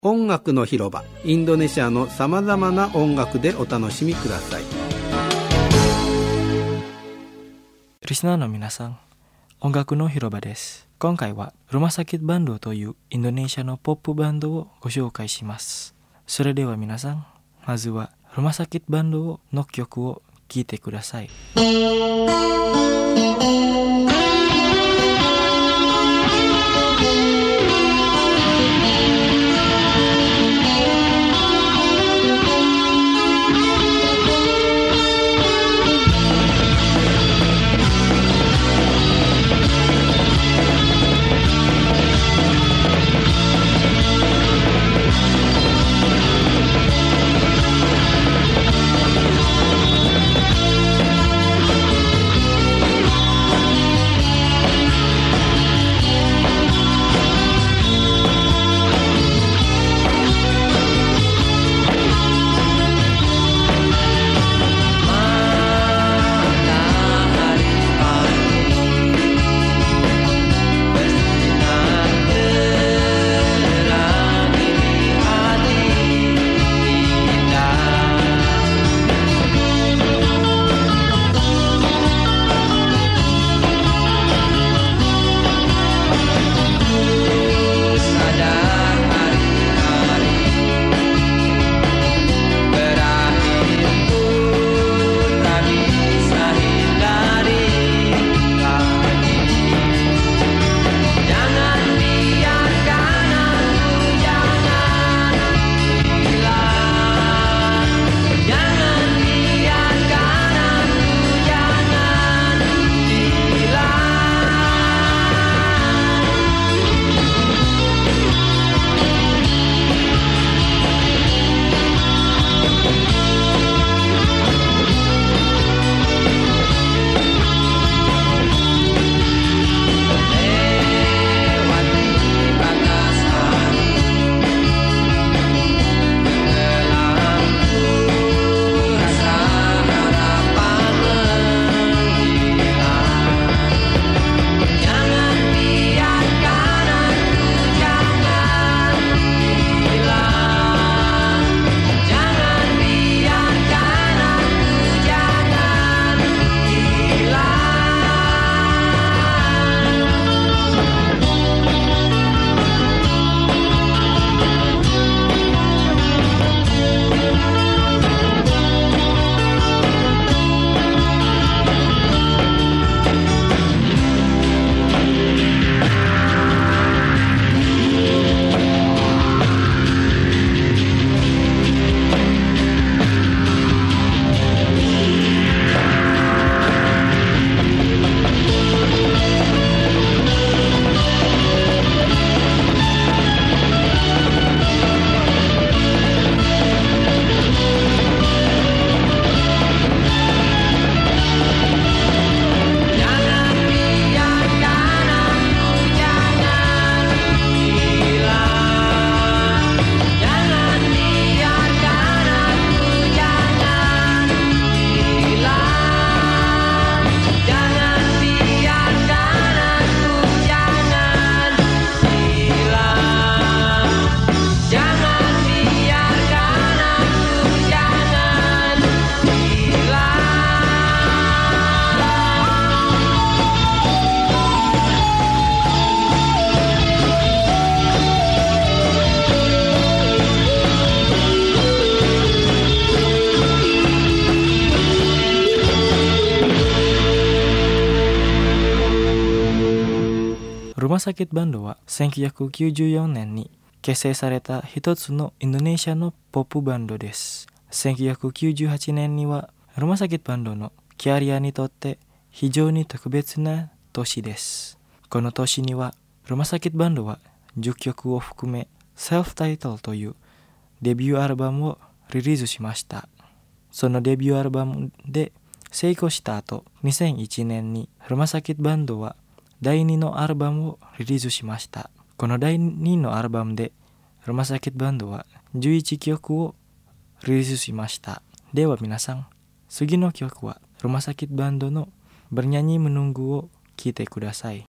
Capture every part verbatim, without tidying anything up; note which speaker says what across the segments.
Speaker 1: 音楽の広場、インドネシアのさまざまな音楽でお楽しみください。
Speaker 2: リスナーの皆さん、音楽の広場です。今回はルマサキットバンドというインドネシアのポップバンドをご紹介します。それでは皆さん、まずはルマサキットバンドの曲を聴いてください。ルマサキットバンドはせんきゅうひゃくきゅうじゅうよねんに結成された一つのインドネシアのポップバンドです。せんきゅうひゃくきゅうじゅうはちねんにはルマサキットバンドのキャリアにとって非常に特別な年です。この年にはルマサキットバンドはじゅっきょくを含めセルフタイトルというデビューアルバムをリリースしました。そのデビューアルバムで成功した後、にせんいちねんにルマサキットバンドはだいにのアルバムをリリースしました。このだいにのアルバムでルマサキットバンドはじゅういっきょくをリリースしました。では皆さん、次の曲はルマサキットバンドのBernyanyi Menungguを聴いてください。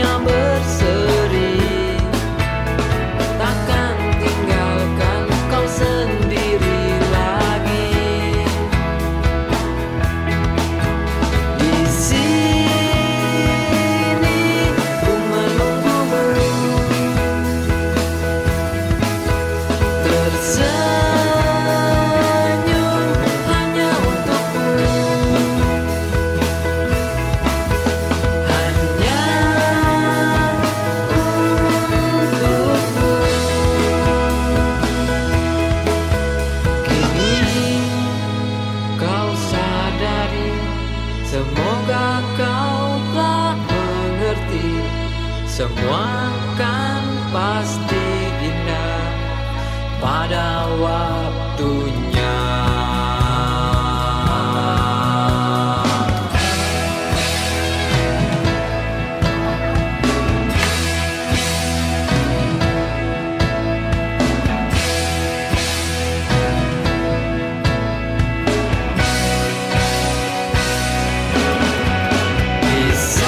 Speaker 3: hanya berseri, takkan tinggalkan kau sendiri lagi. Di sini ku menunggumu, tersenyum hanya untukmu, hanya untukmu. Kini kau sadari, semoga kau telah mengerti, semua kan pasti indah pada waktunya. Di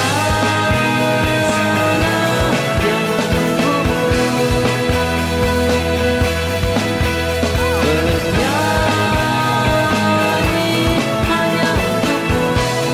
Speaker 3: sana yang menunggumu, bernyanyi hanya untukmu,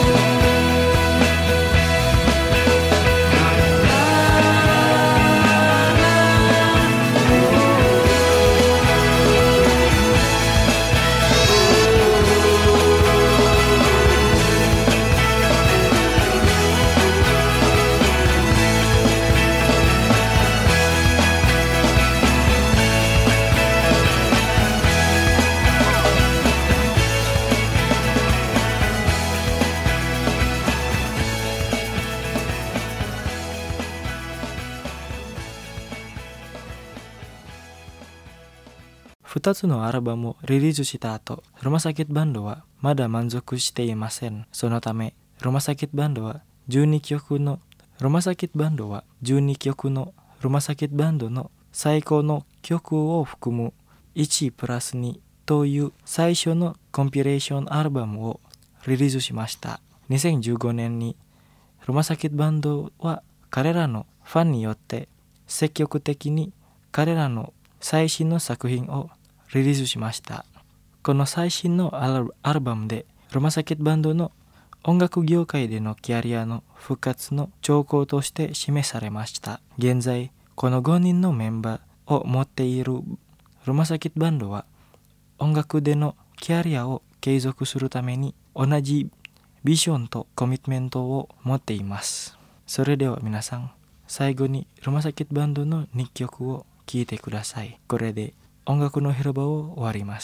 Speaker 2: ふたつのアルバムをリリースした後、ロマサキットバンドはまだ満足していません。そのため、ロマサキットバンドはじゅうにきょくのロマサキットバンドはじゅうにきょくのロマサキットバンドの最高の曲を含むいちプラスにという最初のコンピレーションアルバムをリリースしました。にせんじゅうごねんにロマサキットバンドは彼らのファンによって積極的に彼らの最新の作品をリリースしました。この最新のアル、アルバムでロマサキットバンドの音楽業界でのキャリアの復活の兆候として示されました。現在このごにんのメンバーを持っているロマサキットバンドは音楽でのキャリアを継続するために同じビジョンとコミットメントを持っています。それでは皆さん、最後にロマサキットバンドのにきょくを聴いてください。これで音楽の広場を終わります。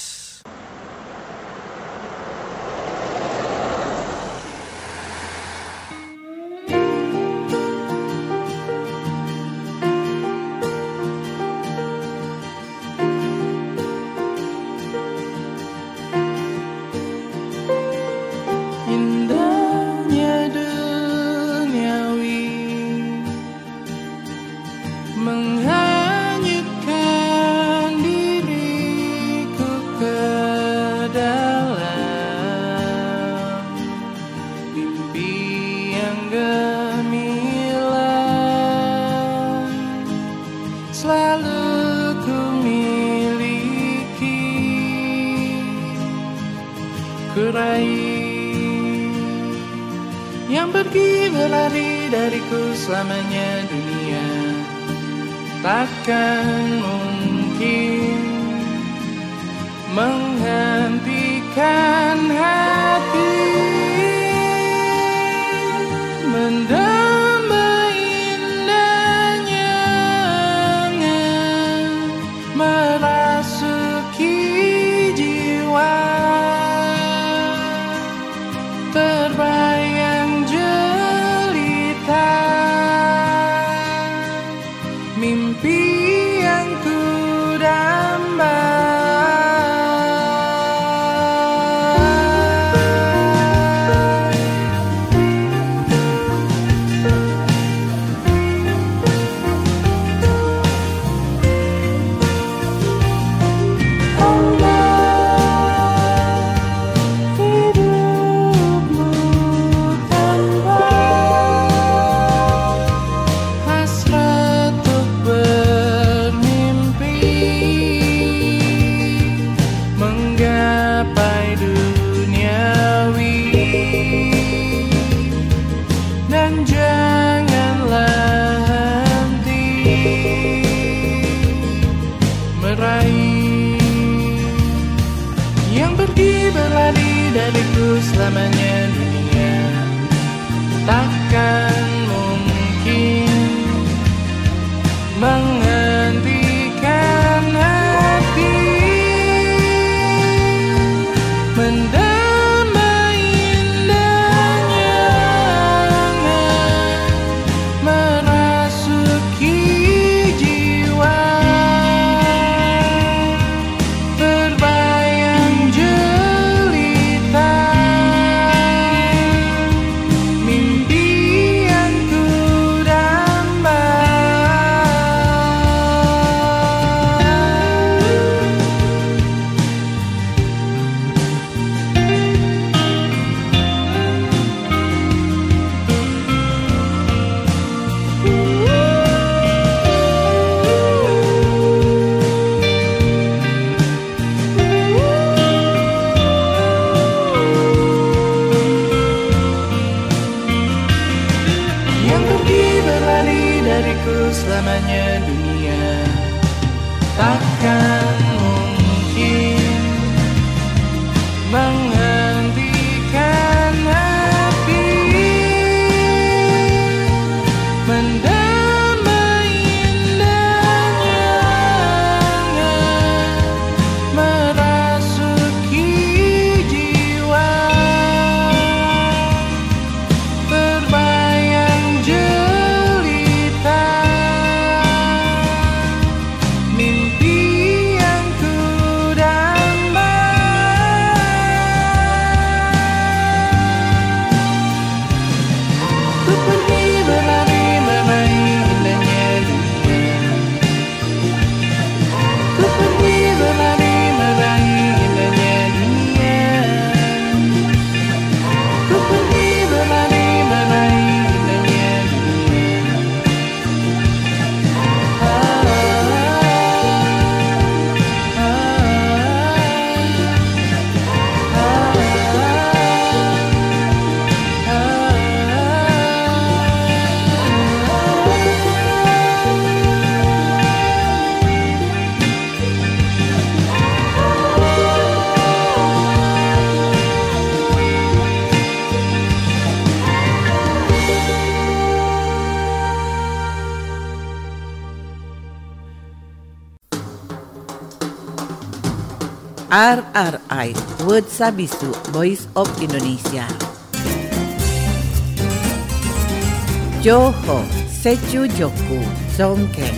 Speaker 4: Indahnya duniawi menghanyutkan diriku ke dalam mimpi yang gemilang, selalu ku miliki, ku raih, yang pergi berlari dariku selamanya. Dunia takkan mungkin menghentikan hati mendamba indahnya merasuki jiwa, terbayang jelita mimpi yang ku damba. Yang pergi berlari dariku selamanya dunia takkan mungkin menghentikan api mendamai indahnya merasuki jiwa terbayang jelita mimpi yang ku damba. Ku pergi berlari bermain indahnya dunia. Ku pergi berlari bermain indahnya dunia. Ku pergi berlari bermain indahnya dunia. Ah,
Speaker 5: R R I Word Sabisu Voice of Indonesia. Johor, Secu Joku, Songkeng.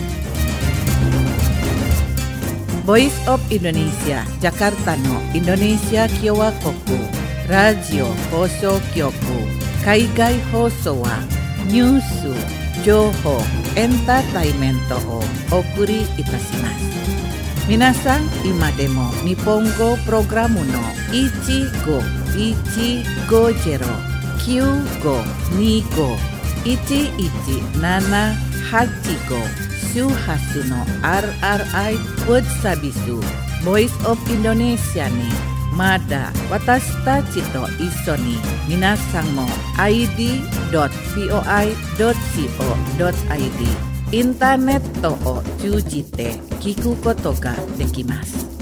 Speaker 5: Voice of Indonesia, Jakarta no Indonesia Kyowa Koku. Radio Hoso Kyoku. Kaigai Hoso wa Nyusu Johor Entertainment o Okuri Itasimasu. Minasan imademo Nippongo programu no Ichigo Ichigo Jero Kyugo Nigo Ichi Ichi Nana Hachigo Shuhasu no R R I Word Sabisu Voice of Indonesia ni Mada Watashita Chito Iso ni Minasan mo I D dot voi dot co dot I D インターネットを通じて聞くことができます。